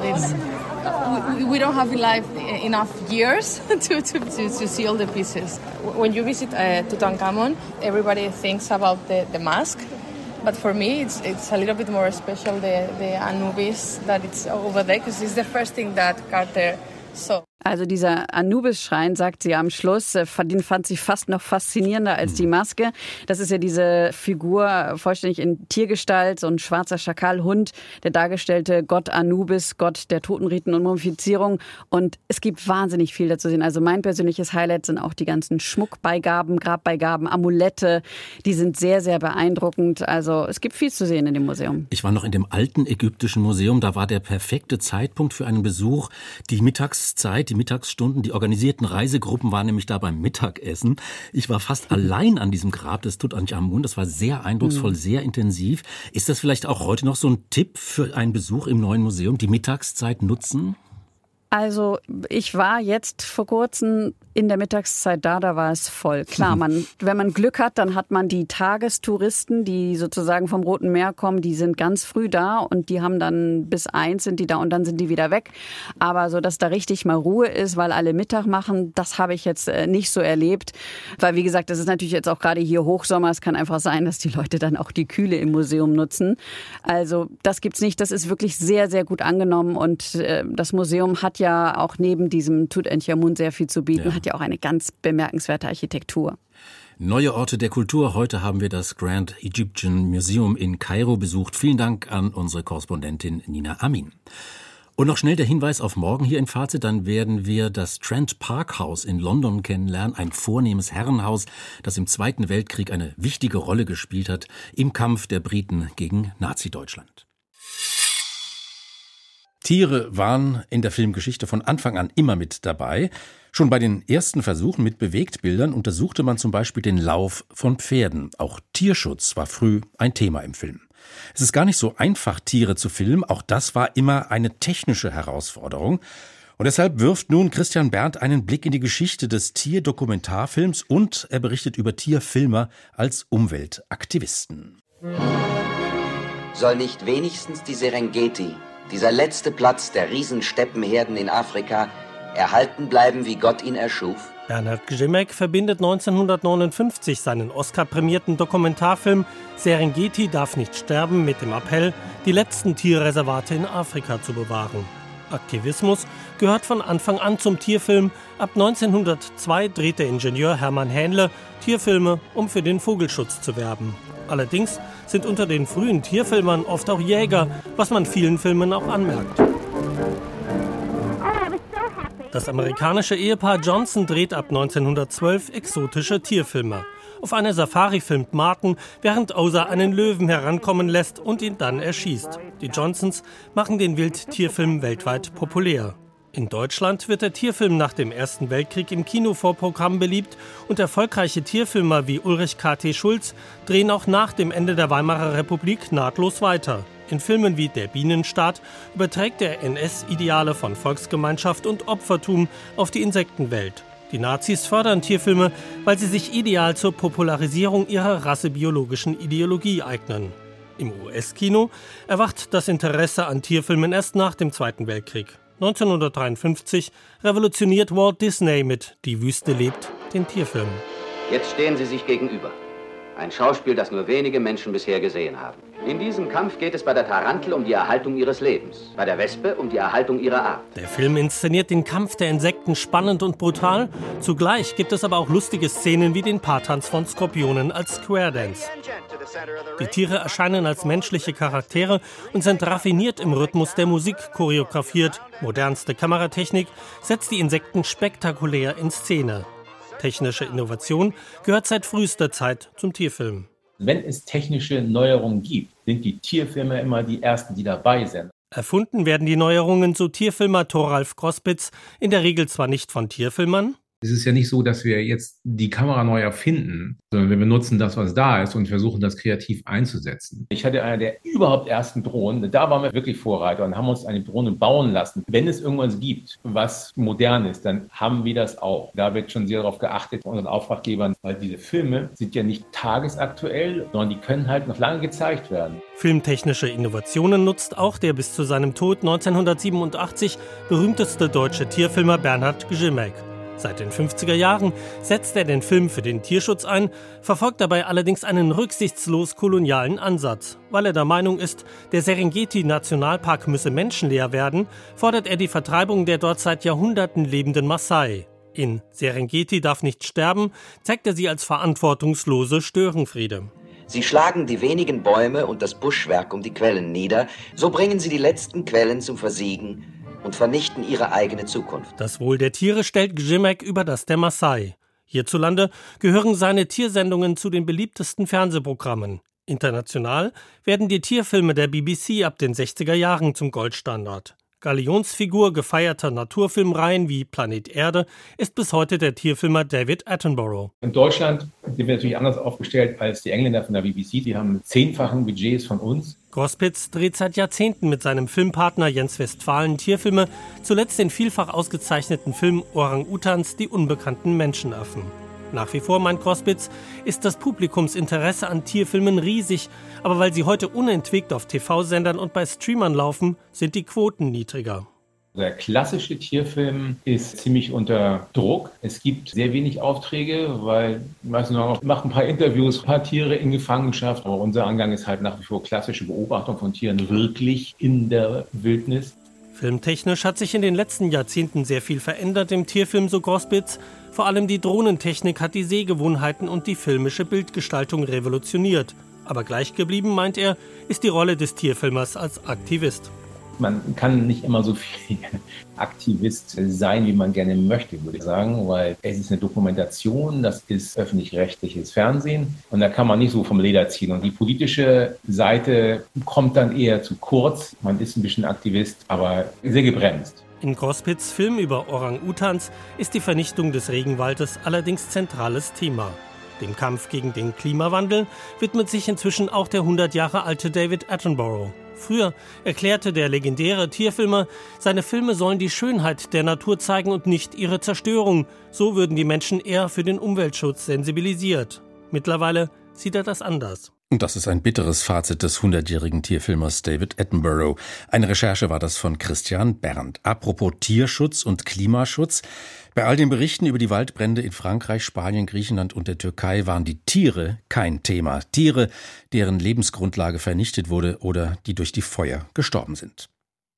We don't have enough years to see all the pieces. When you visit Tutankhamun, everybody thinks about the mask. But for me, it's a little bit more special, the Anubis that it's over there, because it's the first thing that Carter saw. Also dieser Anubis-Schrein, sagt sie am Schluss, den fand sie fast noch faszinierender als die Maske. Das ist ja diese Figur vollständig in Tiergestalt, so ein schwarzer Schakalhund, der dargestellte Gott Anubis, Gott der Totenriten und Mumifizierung. Und es gibt wahnsinnig viel dazu sehen. Also mein persönliches Highlight sind auch die ganzen Schmuckbeigaben, Grabbeigaben, Amulette. Die sind sehr, sehr beeindruckend. Also es gibt viel zu sehen in dem Museum. Ich war noch in dem alten ägyptischen Museum. Da war der perfekte Zeitpunkt für einen Besuch die Mittagszeit, die Mittagsstunden, die organisierten Reisegruppen waren nämlich da beim Mittagessen. Ich war fast allein an diesem Grab des Tutanchamun. Das war sehr eindrucksvoll, sehr intensiv. Ist das vielleicht auch heute noch so ein Tipp für einen Besuch im neuen Museum, die Mittagszeit nutzen? Also ich war jetzt vor kurzem in der Mittagszeit da war es voll. Klar, wenn man Glück hat, dann hat man die Tagestouristen, die sozusagen vom Roten Meer kommen, die sind ganz früh da und die haben dann bis 1 sind die da und dann sind die wieder weg. Aber so, dass da richtig mal Ruhe ist, weil alle Mittag machen, das habe ich jetzt nicht so erlebt. Weil wie gesagt, das ist natürlich jetzt auch gerade hier Hochsommer. Es kann einfach sein, dass die Leute dann auch die Kühle im Museum nutzen. Also das gibt's nicht. Das ist wirklich sehr, sehr gut angenommen und das Museum hat hat ja auch neben diesem Tutanchamun sehr viel zu bieten, hat ja auch eine ganz bemerkenswerte Architektur. Neue Orte der Kultur. Heute haben wir das Grand Egyptian Museum in Kairo besucht. Vielen Dank an unsere Korrespondentin Nina Amin. Und noch schnell der Hinweis auf morgen hier in Fazit. Dann werden wir das Trent Park House in London kennenlernen. Ein vornehmes Herrenhaus, das im Zweiten Weltkrieg eine wichtige Rolle gespielt hat im Kampf der Briten gegen Nazi-Deutschland. Tiere waren in der Filmgeschichte von Anfang an immer mit dabei. Schon bei den ersten Versuchen mit Bewegtbildern untersuchte man zum Beispiel den Lauf von Pferden. Auch Tierschutz war früh ein Thema im Film. Es ist gar nicht so einfach, Tiere zu filmen. Auch das war immer eine technische Herausforderung. Und deshalb wirft nun Christian Berndt einen Blick in die Geschichte des Tierdokumentarfilms und er berichtet über Tierfilmer als Umweltaktivisten. Soll nicht wenigstens die Serengeti, dieser letzte Platz der Riesensteppenherden in Afrika, erhalten bleiben, wie Gott ihn erschuf? Bernhard Grzimek verbindet 1959 seinen Oscar-prämierten Dokumentarfilm Serengeti darf nicht sterben mit dem Appell, die letzten Tierreservate in Afrika zu bewahren. Aktivismus gehört von Anfang an zum Tierfilm. Ab 1902 dreht der Ingenieur Hermann Hähnle Tierfilme, um für den Vogelschutz zu werben. Allerdings sind unter den frühen Tierfilmern oft auch Jäger, was man vielen Filmen auch anmerkt. Das amerikanische Ehepaar Johnson dreht ab 1912 exotische Tierfilme. Auf einer Safari filmt Martin, während Osa einen Löwen herankommen lässt und ihn dann erschießt. Die Johnsons machen den Wildtierfilm weltweit populär. In Deutschland wird der Tierfilm nach dem Ersten Weltkrieg im Kinovorprogramm beliebt und erfolgreiche Tierfilmer wie Ulrich K.T. Schulz drehen auch nach dem Ende der Weimarer Republik nahtlos weiter. In Filmen wie Der Bienenstaat überträgt er NS-Ideale von Volksgemeinschaft und Opfertum auf die Insektenwelt. Die Nazis fördern Tierfilme, weil sie sich ideal zur Popularisierung ihrer rassebiologischen Ideologie eignen. Im US-Kino erwacht das Interesse an Tierfilmen erst nach dem Zweiten Weltkrieg. 1953 revolutioniert Walt Disney mit Die Wüste lebt den Tierfilm. Jetzt stehen sie sich gegenüber. Ein Schauspiel, das nur wenige Menschen bisher gesehen haben. In diesem Kampf geht es bei der Tarantel um die Erhaltung ihres Lebens, bei der Wespe um die Erhaltung ihrer Art. Der Film inszeniert den Kampf der Insekten spannend und brutal. Zugleich gibt es aber auch lustige Szenen wie den Paartanz von Skorpionen als Square Dance. Die Tiere erscheinen als menschliche Charaktere und sind raffiniert im Rhythmus der Musik choreografiert. Modernste Kameratechnik setzt die Insekten spektakulär in Szene. Technische Innovation gehört seit frühester Zeit zum Tierfilm. Wenn es technische Neuerungen gibt, sind die Tierfilme immer die ersten, die dabei sind. Erfunden werden die Neuerungen, so Tierfilmer Thoralf Grospitz, in der Regel zwar nicht von Tierfilmern. Es ist ja nicht so, dass wir jetzt die Kamera neu erfinden, sondern wir benutzen das, was da ist und versuchen, das kreativ einzusetzen. Ich hatte einer der überhaupt ersten Drohnen, da waren wir wirklich Vorreiter und haben uns eine Drohne bauen lassen. Wenn es irgendwas gibt, was modern ist, dann haben wir das auch. Da wird schon sehr darauf geachtet von unseren Auftraggebern, weil diese Filme sind ja nicht tagesaktuell, sondern die können halt noch lange gezeigt werden. Filmtechnische Innovationen nutzt auch der bis zu seinem Tod 1987 berühmteste deutsche Tierfilmer Bernhard Grzimek. Seit den 50er Jahren setzt er den Film für den Tierschutz ein, verfolgt dabei allerdings einen rücksichtslos kolonialen Ansatz. Weil er der Meinung ist, der Serengeti-Nationalpark müsse menschenleer werden, fordert er die Vertreibung der dort seit Jahrhunderten lebenden Maasai. In Serengeti darf nicht sterben zeigt er sie als verantwortungslose Störenfriede. Sie schlagen die wenigen Bäume und das Buschwerk um die Quellen nieder, so bringen sie die letzten Quellen zum Versiegen und vernichten ihre eigene Zukunft. Das Wohl der Tiere stellt Grzimek über das der Maasai. Hierzulande gehören seine Tiersendungen zu den beliebtesten Fernsehprogrammen. International werden die Tierfilme der BBC ab den 60er Jahren zum Goldstandard. Galionsfigur gefeierter Naturfilmreihen wie Planet Erde ist bis heute der Tierfilmer David Attenborough. In Deutschland sind wir natürlich anders aufgestellt als die Engländer von der BBC. Die haben 10-fachen Budgets von uns. Grospitz dreht seit Jahrzehnten mit seinem Filmpartner Jens Westphalen Tierfilme, zuletzt den vielfach ausgezeichneten Film Orang-Utans, die unbekannten Menschenaffen. Nach wie vor, meint Grospitz, ist das Publikumsinteresse an Tierfilmen riesig, aber weil sie heute unentwegt auf TV-Sendern und bei Streamern laufen, sind die Quoten niedriger. Der klassische Tierfilm ist ziemlich unter Druck. Es gibt sehr wenig Aufträge, weil die meisten sagen, macht ein paar Interviews, ein paar Tiere in Gefangenschaft. Aber unser Angang ist halt nach wie vor klassische Beobachtung von Tieren wirklich in der Wildnis. Filmtechnisch hat sich in den letzten Jahrzehnten sehr viel verändert im Tierfilm, so Grossbitz. Vor allem die Drohnentechnik hat die Sehgewohnheiten und die filmische Bildgestaltung revolutioniert. Aber gleich geblieben, meint er, ist die Rolle des Tierfilmers als Aktivist. Man kann nicht immer so viel Aktivist sein, wie man gerne möchte, würde ich sagen, weil es ist eine Dokumentation, das ist öffentlich-rechtliches Fernsehen und da kann man nicht so vom Leder ziehen. Und die politische Seite kommt dann eher zu kurz. Man ist ein bisschen Aktivist, aber sehr gebremst. In Grossbitz' Film über Orang-Utans ist die Vernichtung des Regenwaldes allerdings zentrales Thema. Dem Kampf gegen den Klimawandel widmet sich inzwischen auch der 100 Jahre alte David Attenborough. Früher erklärte der legendäre Tierfilmer, seine Filme sollen die Schönheit der Natur zeigen und nicht ihre Zerstörung. So würden die Menschen eher für den Umweltschutz sensibilisiert. Mittlerweile sieht er das anders. Und das ist ein bitteres Fazit des 100-jährigen Tierfilmers David Attenborough. Eine Recherche war das von Christian Berndt. Apropos Tierschutz und Klimaschutz. Bei all den Berichten über die Waldbrände in Frankreich, Spanien, Griechenland und der Türkei waren die Tiere kein Thema. Tiere, deren Lebensgrundlage vernichtet wurde oder die durch die Feuer gestorben sind.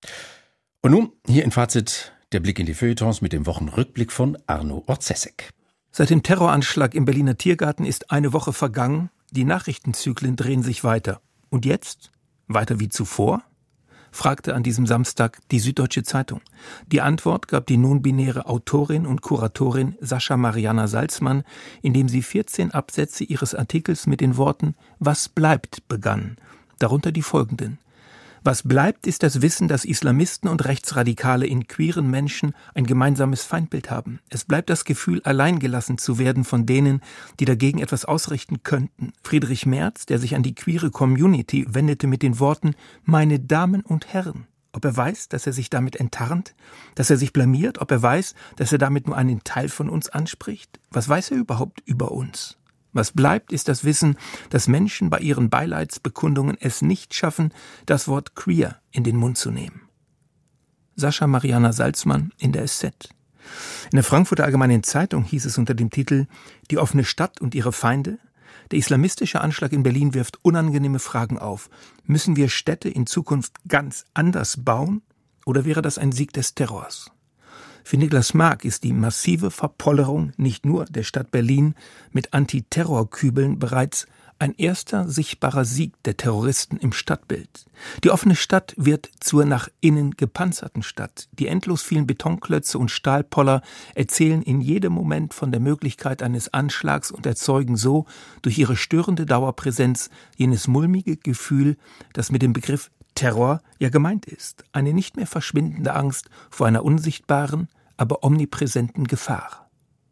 Und nun hier in Fazit der Blick in die Feuilletons mit dem Wochenrückblick von Arno Orzesek. Seit dem Terroranschlag im Berliner Tiergarten ist eine Woche vergangen. Die Nachrichtenzyklen drehen sich weiter. Und jetzt? Weiter wie zuvor? Fragte an diesem Samstag die Süddeutsche Zeitung. Die Antwort gab die non-binäre Autorin und Kuratorin Sascha Mariana Salzmann, indem sie 14 Absätze ihres Artikels mit den Worten »Was bleibt« begann. Darunter die folgenden. Was bleibt, ist das Wissen, dass Islamisten und Rechtsradikale in queeren Menschen ein gemeinsames Feindbild haben. Es bleibt das Gefühl, alleingelassen zu werden von denen, die dagegen etwas ausrichten könnten. Friedrich Merz, der sich an die queere Community wendete mit den Worten »Meine Damen und Herren«. Ob er weiß, dass er sich damit enttarnt? Dass er sich blamiert? Ob er weiß, dass er damit nur einen Teil von uns anspricht? Was weiß er überhaupt über uns? Was bleibt, ist das Wissen, dass Menschen bei ihren Beileidsbekundungen es nicht schaffen, das Wort queer in den Mund zu nehmen. Sascha Mariana Salzmann in der SZ. In der Frankfurter Allgemeinen Zeitung hieß es unter dem Titel »Die offene Stadt und ihre Feinde«: Der islamistische Anschlag in Berlin wirft unangenehme Fragen auf. Müssen wir Städte in Zukunft ganz anders bauen? Oder wäre das ein Sieg des Terrors? Für Niklas Mark ist die massive Verpollerung nicht nur der Stadt Berlin mit Antiterrorkübeln bereits ein erster sichtbarer Sieg der Terroristen im Stadtbild. Die offene Stadt wird zur nach innen gepanzerten Stadt. Die endlos vielen Betonklötze und Stahlpoller erzählen in jedem Moment von der Möglichkeit eines Anschlags und erzeugen so durch ihre störende Dauerpräsenz jenes mulmige Gefühl, das mit dem Begriff Terror ja gemeint ist. Eine nicht mehr verschwindende Angst vor einer unsichtbaren, aber omnipräsenten Gefahr.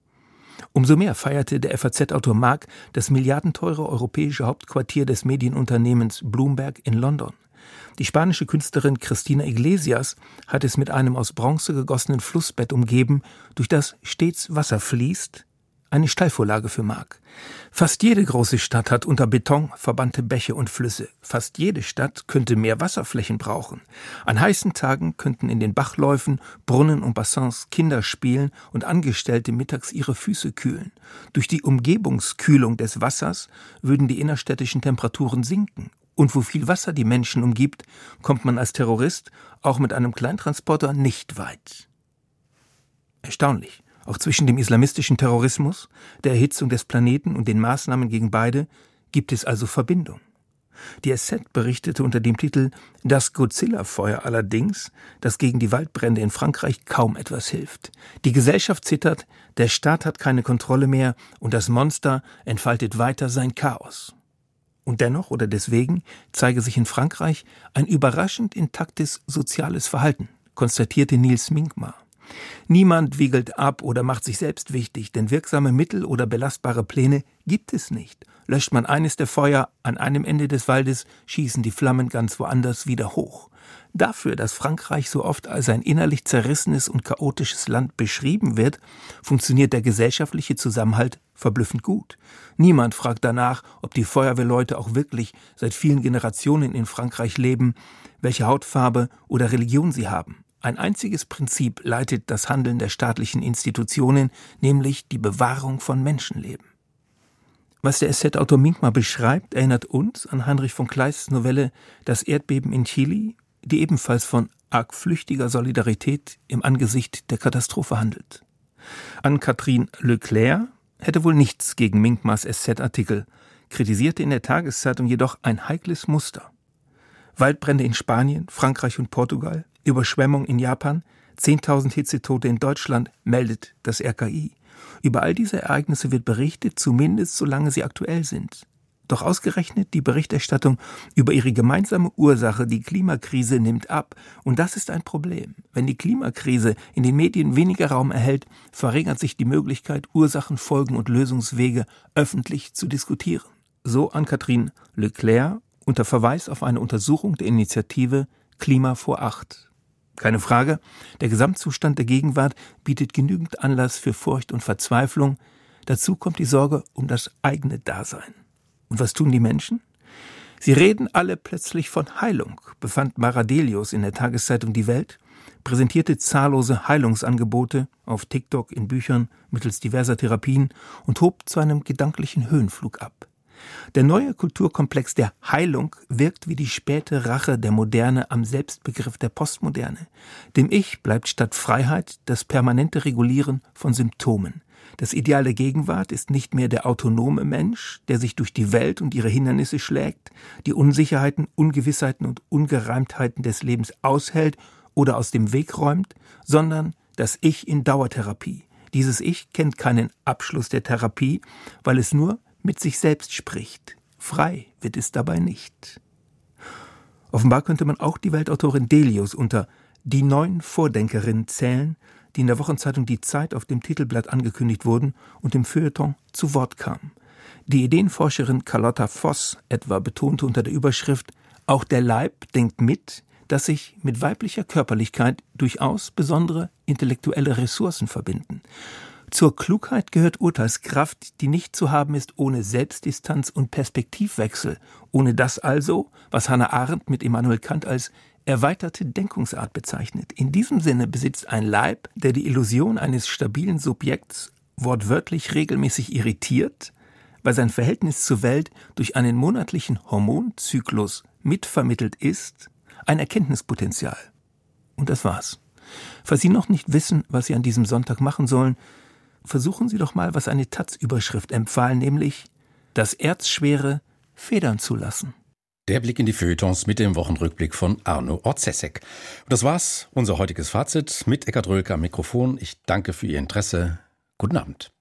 Umso mehr feierte der FAZ-Autor Mark das milliardenteure europäische Hauptquartier des Medienunternehmens Bloomberg in London. Die spanische Künstlerin Cristina Iglesias hat es mit einem aus Bronze gegossenen Flussbett umgeben, durch das stets Wasser fließt. Eine Steilvorlage für Mark. Fast jede große Stadt hat unter Beton verbannte Bäche und Flüsse. Fast jede Stadt könnte mehr Wasserflächen brauchen. An heißen Tagen könnten in den Bachläufen, Brunnen und Bassins Kinder spielen und Angestellte mittags ihre Füße kühlen. Durch die Umgebungskühlung des Wassers würden die innerstädtischen Temperaturen sinken. Und wo viel Wasser die Menschen umgibt, kommt man als Terrorist auch mit einem Kleintransporter nicht weit. Erstaunlich. Auch zwischen dem islamistischen Terrorismus, der Erhitzung des Planeten und den Maßnahmen gegen beide gibt es also Verbindung. Die SZ berichtete unter dem Titel »Das Godzilla-Feuer allerdings, das gegen die Waldbrände in Frankreich kaum etwas hilft. Die Gesellschaft zittert, der Staat hat keine Kontrolle mehr und das Monster entfaltet weiter sein Chaos.« Und dennoch oder deswegen zeige sich in Frankreich ein überraschend intaktes soziales Verhalten, konstatierte Nils Minkmar. Niemand wiegelt ab oder macht sich selbst wichtig, denn wirksame Mittel oder belastbare Pläne gibt es nicht. Löscht man eines der Feuer an einem Ende des Waldes, schießen die Flammen ganz woanders wieder hoch. Dafür, dass Frankreich so oft als ein innerlich zerrissenes und chaotisches Land beschrieben wird, funktioniert der gesellschaftliche Zusammenhalt verblüffend gut. Niemand fragt danach, ob die Feuerwehrleute auch wirklich seit vielen Generationen in Frankreich leben, welche Hautfarbe oder Religion sie haben. Ein einziges Prinzip leitet das Handeln der staatlichen Institutionen, nämlich die Bewahrung von Menschenleben. Was der SZ-Autor Minkmar beschreibt, erinnert uns an Heinrich von Kleists Novelle »Das Erdbeben in Chile«, die ebenfalls von arg flüchtiger Solidarität im Angesicht der Katastrophe handelt. Anne-Catherine Leclerc hätte wohl nichts gegen Minkmars SZ-Artikel, kritisierte in der Tageszeitung jedoch ein heikles Muster. Waldbrände in Spanien, Frankreich und Portugal, Überschwemmung in Japan, 10.000 Hitzetote in Deutschland, meldet das RKI. Über all diese Ereignisse wird berichtet, zumindest solange sie aktuell sind. Doch ausgerechnet die Berichterstattung über ihre gemeinsame Ursache, die Klimakrise, nimmt ab. Und das ist ein Problem. Wenn die Klimakrise in den Medien weniger Raum erhält, verringert sich die Möglichkeit, Ursachen, Folgen und Lösungswege öffentlich zu diskutieren. So Anne-Catherine Leclerc unter Verweis auf eine Untersuchung der Initiative Klima vor 8. Keine Frage, der Gesamtzustand der Gegenwart bietet genügend Anlass für Furcht und Verzweiflung. Dazu kommt die Sorge um das eigene Dasein. Und was tun die Menschen? Sie reden alle plötzlich von Heilung, befand Mara Delius in der Tageszeitung Die Welt, präsentierte zahllose Heilungsangebote auf TikTok, in Büchern, mittels diverser Therapien und hob zu einem gedanklichen Höhenflug ab. Der neue Kulturkomplex der Heilung wirkt wie die späte Rache der Moderne am Selbstbegriff der Postmoderne. Dem Ich bleibt statt Freiheit das permanente Regulieren von Symptomen. Das Ideal der Gegenwart ist nicht mehr der autonome Mensch, der sich durch die Welt und ihre Hindernisse schlägt, die Unsicherheiten, Ungewissheiten und Ungereimtheiten des Lebens aushält oder aus dem Weg räumt, sondern das Ich in Dauertherapie. Dieses Ich kennt keinen Abschluss der Therapie, weil es nur mit sich selbst spricht. Frei wird es dabei nicht. Offenbar könnte man auch die Weltautorin Delius unter die 9 Vordenkerinnen zählen, die in der Wochenzeitung Die Zeit auf dem Titelblatt angekündigt wurden und im Feuilleton zu Wort kamen. Die Ideenforscherin Carlotta Voss etwa betonte unter der Überschrift »Auch der Leib denkt mit«, dass sich mit weiblicher Körperlichkeit durchaus besondere intellektuelle Ressourcen verbinden. Zur Klugheit gehört Urteilskraft, die nicht zu haben ist ohne Selbstdistanz und Perspektivwechsel, ohne das also, was Hannah Arendt mit Immanuel Kant als erweiterte Denkungsart bezeichnet. In diesem Sinne besitzt ein Leib, der die Illusion eines stabilen Subjekts wortwörtlich regelmäßig irritiert, weil sein Verhältnis zur Welt durch einen monatlichen Hormonzyklus mitvermittelt ist, ein Erkenntnispotenzial. Und das war's. Falls Sie noch nicht wissen, was Sie an diesem Sonntag machen sollen, versuchen Sie doch mal, was eine Taz-Überschrift empfahl, nämlich das Erzschwere federn zu lassen. Der Blick in die Feuilletons mit dem Wochenrückblick von Arno Orzesek. Und das war's, unser heutiges Fazit mit Eckhard Rölke am Mikrofon. Ich danke für Ihr Interesse. Guten Abend.